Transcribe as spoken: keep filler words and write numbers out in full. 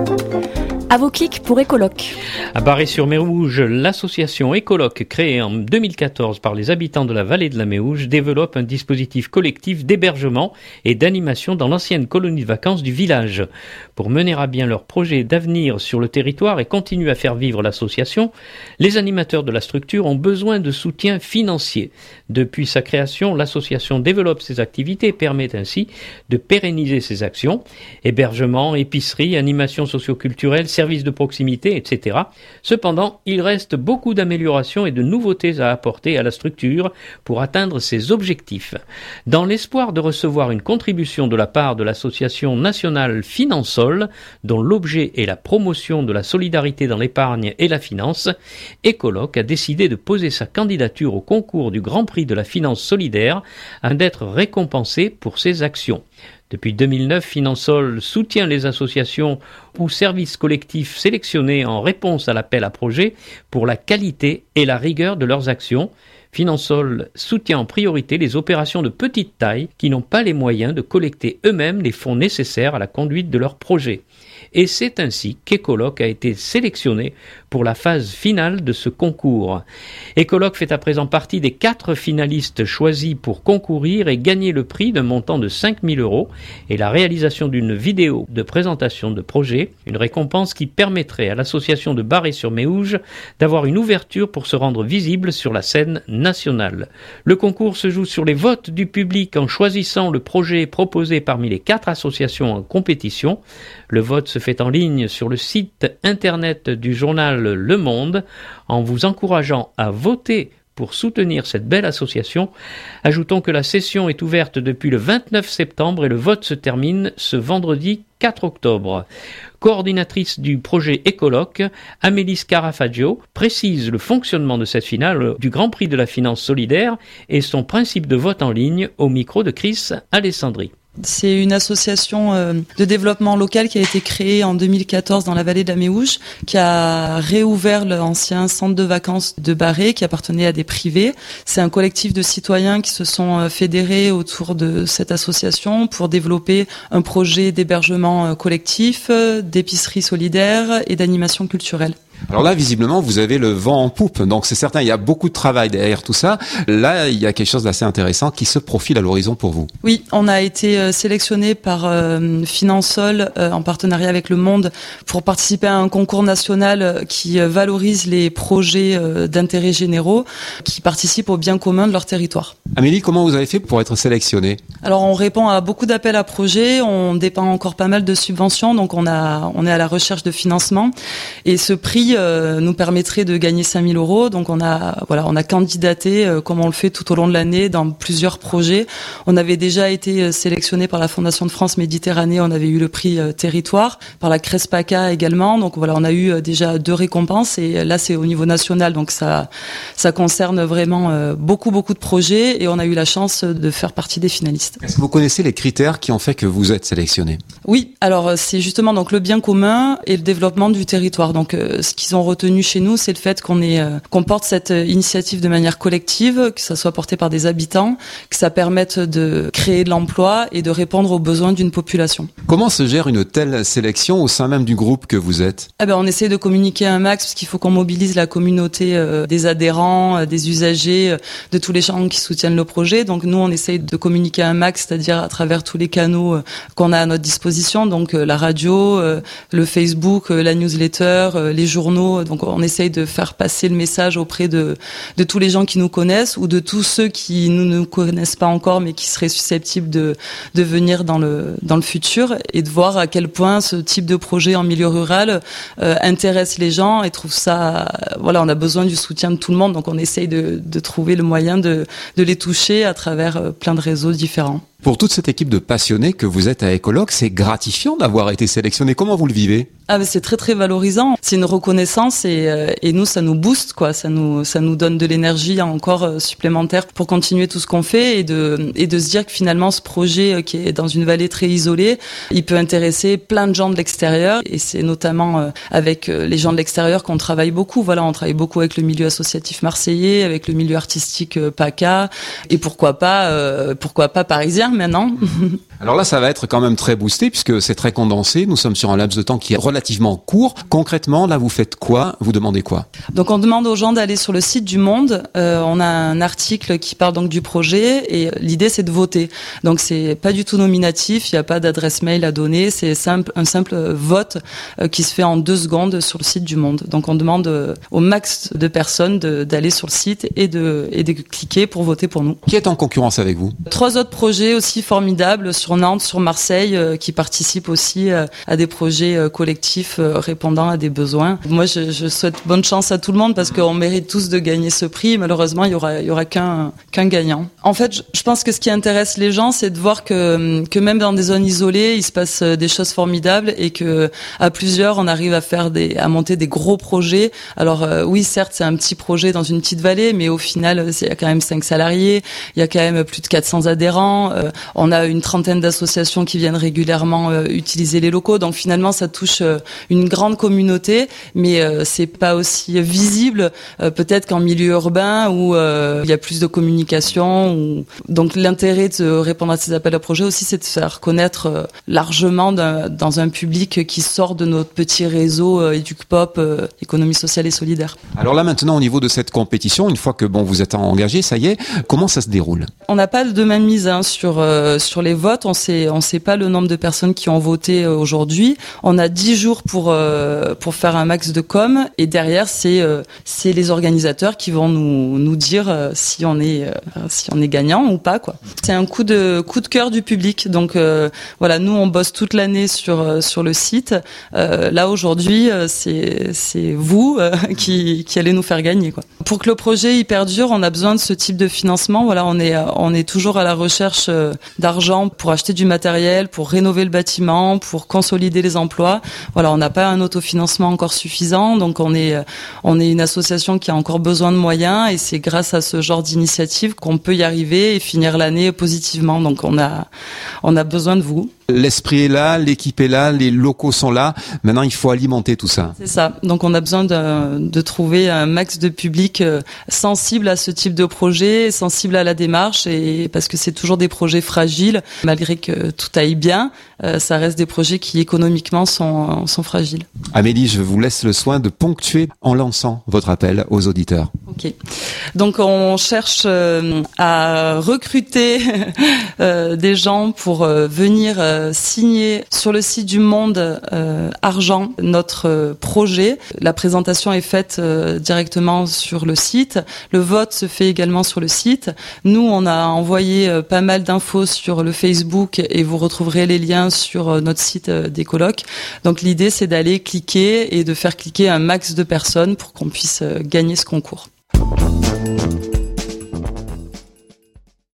À vos clics pour Écoloc. À Barré-sur-Méouge, l'association Écoloc, créée en deux mille quatorze par les habitants de la vallée de la Méouge, développe un dispositif collectif d'hébergement et d'animation dans l'ancienne colonie de vacances du village. Pour mener à bien leur projet d'avenir sur le territoire et continuer à faire vivre l'association, les animateurs de la structure ont besoin de soutien financier. Depuis sa création, l'association développe ses activités et permet ainsi de pérenniser ses actions. Hébergement, épicerie, animation socio-culturelle, services de proximité, et cetera. Cependant, il reste beaucoup d'améliorations et de nouveautés à apporter à la structure pour atteindre ses objectifs. Dans l'espoir de recevoir une contribution de la part de l'association nationale Finansol, dont l'objet est la promotion de la solidarité dans l'épargne et la finance, Écoloc a décidé de poser sa candidature au concours du Grand Prix de la finance solidaire afin d'être récompensé pour ses actions. Depuis deux mille neuf, Finansol soutient les associations ou services collectifs sélectionnés en réponse à l'appel à projet pour la qualité et la rigueur de leurs actions. Finansol soutient en priorité les opérations de petite taille qui n'ont pas les moyens de collecter eux-mêmes les fonds nécessaires à la conduite de leurs projets. Et c'est ainsi qu'Écoloc a été sélectionné pour la phase finale de ce concours. Écoloc fait à présent partie des quatre finalistes choisis pour concourir et gagner le prix d'un montant de cinq mille euros et la réalisation d'une vidéo de présentation de projet, une récompense qui permettrait à l'association de Barré-sur-Méouge d'avoir une ouverture pour se rendre visible sur la scène nationale. Le concours se joue sur les votes du public en choisissant le projet proposé parmi les quatre associations en compétition. Le vote se fait en ligne sur le site internet du journal Le Monde en vous encourageant à voter pour soutenir cette belle association. Ajoutons que la session est ouverte depuis le vingt-neuf septembre et le vote se termine ce vendredi quatre octobre. Coordinatrice du projet Écoloc, Amélie Scarafaggio précise le fonctionnement de cette finale du Grand Prix de la finance solidaire et son principe de vote en ligne au micro de Chris Alessandri. C'est une association euh, de développement local qui a été créée en deux mille quatorze dans la vallée de la Méouge, qui a réouvert l'ancien centre de vacances de Barré, qui appartenait à des privés. C'est un collectif de citoyens qui se sont euh, fédérés autour de cette association pour développer un projet d'hébergement euh, collectif, euh, d'épicerie solidaire et d'animation culturelle. Alors là, visiblement, vous avez le vent en poupe. Donc c'est certain, il y a beaucoup de travail derrière tout ça. Là, il y a quelque chose d'assez intéressant qui se profile à l'horizon pour vous. Oui, on a été euh, sélectionné par euh, Finansol euh, en partenariat avec Le Monde pour participer à un concours national euh, qui euh, valorise les projets euh, d'intérêt généraux qui participent au bien commun de leur territoire. Amélie, comment vous avez fait pour être sélectionnée ? Alors on répond à beaucoup d'appels à projets, on dépend encore pas mal de subventions, donc on a on est à la recherche de financement et ce prix euh, nous permettrait de gagner cinq mille euros. Donc on a voilà on a candidaté euh, comme on le fait tout au long de l'année dans plusieurs projets. On avait déjà été sélectionné par la Fondation de France Méditerranée, on avait eu le prix euh, territoire, par la Crespaca également. Donc voilà, on a eu euh, déjà deux récompenses et là c'est au niveau national, donc ça ça concerne vraiment euh, beaucoup beaucoup de projets et on a eu la chance de faire partie des finalistes. Est-ce que vous connaissez les critères qui ont fait que vous êtes sélectionné ? Oui, alors c'est justement donc le bien commun et le développement du territoire. Donc euh, ce qu'ils ont retenu chez nous, c'est le fait qu'on est euh, qu'on porte cette initiative de manière collective, que ça soit porté par des habitants, que ça permette de créer de l'emploi et de répondre aux besoins d'une population. Comment se gère une telle sélection au sein même du groupe que vous êtes ? Eh ben on essaie de communiquer un max parce qu'il faut qu'on mobilise la communauté euh, des adhérents, euh, des usagers, euh, de tous les gens qui soutiennent le projet. Donc nous on essaie de communiquer un max, c'est-à-dire à travers tous les canaux euh, qu'on a à notre disposition, donc euh, la radio, euh, le Facebook, euh, la newsletter, euh, les journaux. Donc on essaye de faire passer le message auprès de de tous les gens qui nous connaissent ou de tous ceux qui ne nous connaissent pas encore mais qui seraient susceptibles de de venir dans le dans le futur et de voir à quel point ce type de projet en milieu rural euh, intéresse les gens et trouve ça voilà, on a besoin du soutien de tout le monde, donc on essaye de de trouver le moyen de de les toucher à travers euh, plein de réseaux différents. Pour toute cette équipe de passionnés que vous êtes à Écoloc, c'est gratifiant d'avoir été sélectionné. Comment vous le vivez ? Ah mais c'est très très valorisant. C'est une reconnaissance et euh, et nous ça nous booste quoi. Ça nous ça nous donne de l'énergie encore euh, supplémentaire pour continuer tout ce qu'on fait et de et de se dire que finalement ce projet euh, qui est dans une vallée très isolée, il peut intéresser plein de gens de l'extérieur et c'est notamment euh, avec euh, les gens de l'extérieur qu'on travaille beaucoup. Voilà, on travaille beaucoup avec le milieu associatif marseillais, avec le milieu artistique euh, PACA et pourquoi pas euh, pourquoi pas parisien maintenant. Alors là, ça va être quand même très boosté puisque c'est très condensé. Nous sommes sur un laps de temps qui est relativement court. Concrètement, là, vous faites quoi? Vous demandez quoi? Donc, on demande aux gens d'aller sur le site du Monde. Euh, on a un article qui parle donc du projet et l'idée, c'est de voter. Donc, c'est pas du tout nominatif. Il n'y a pas d'adresse mail à donner. C'est simple, un simple vote euh, qui se fait en deux secondes sur le site du Monde. Donc, on demande euh, au max de personnes de, d'aller sur le site et de, et de cliquer pour voter pour nous. Qui est en concurrence avec vous? Trois autres projets aussi formidables sur Nantes, sur Marseille, euh, qui participent aussi euh, à des projets euh, collectifs euh, répondant à des besoins. Moi, je, je souhaite bonne chance à tout le monde parce qu'on mérite tous de gagner ce prix. Malheureusement, il y aura, il y aura qu'un, qu'un gagnant. En fait, je, je pense que ce qui intéresse les gens, c'est de voir que, que même dans des zones isolées, il se passe des choses formidables et que à plusieurs, on arrive à faire des, à monter des gros projets. Alors euh, oui, certes, c'est un petit projet dans une petite vallée, mais au final, il y a quand même cinq salariés, il y a quand même plus de quatre cents adhérents. Euh, on a une trentaine d'associations qui viennent régulièrement euh, utiliser les locaux. Donc finalement, ça touche euh, une grande communauté, mais euh, c'est pas aussi visible euh, peut-être qu'en milieu urbain où euh, il y a plus de communication. Où... Donc l'intérêt de répondre à ces appels à projets aussi, c'est de se faire connaître euh, largement d'un, dans un public qui sort de notre petit réseau euh, EducPop, euh, économie sociale et solidaire. Alors là maintenant, au niveau de cette compétition, une fois que bon vous êtes engagé, ça y est, comment ça se déroule? On n'a pas de même mise hein, sur euh, sur les votes. On sait on sait pas le nombre de personnes qui ont voté euh, aujourd'hui. On a dix jours pour euh, pour faire un max de com et derrière c'est euh, c'est les organisateurs qui vont nous nous dire euh, si on est euh, si on est gagnant ou pas quoi. C'est un coup de coup de cœur du public. Donc euh, voilà, nous on bosse toute l'année sur euh, sur le site. Euh, là aujourd'hui euh, c'est c'est vous euh, qui qui allez nous faire gagner quoi. Pour que le projet il perdure, on a besoin de ce type de financement. Voilà, on est on est toujours à la recherche euh, d'argent pour acheter du matériel, pour rénover le bâtiment, pour consolider les emplois. Voilà, on n'a pas un autofinancement encore suffisant, donc on est on est une association qui a encore besoin de moyens et c'est grâce à ce genre d'initiative qu'on peut y arriver et finir l'année positivement. Donc on a on a besoin de vous. L'esprit est là, l'équipe est là, les locaux sont là. Maintenant, il faut alimenter tout ça. C'est ça. Donc, on a besoin de, de trouver un max de public sensible à ce type de projet, sensible à la démarche, et parce que c'est toujours des projets fragiles, malgré que tout aille bien, euh, ça reste des projets qui économiquement sont, sont fragiles. Amélie, je vous laisse le soin de ponctuer en lançant votre appel aux auditeurs. Ok. Donc, on cherche euh, à recruter euh, des gens pour euh, venir euh, signer sur le site du Monde euh, Argent notre euh, projet. La présentation est faite euh, directement sur le site. Le vote se fait également sur le site. Nous, on a envoyé euh, pas mal d'infos sur le Facebook et vous retrouverez les liens sur euh, notre site euh, des colocs. Donc l'idée, c'est d'aller cliquer et de faire cliquer un max de personnes pour qu'on puisse euh, gagner ce concours.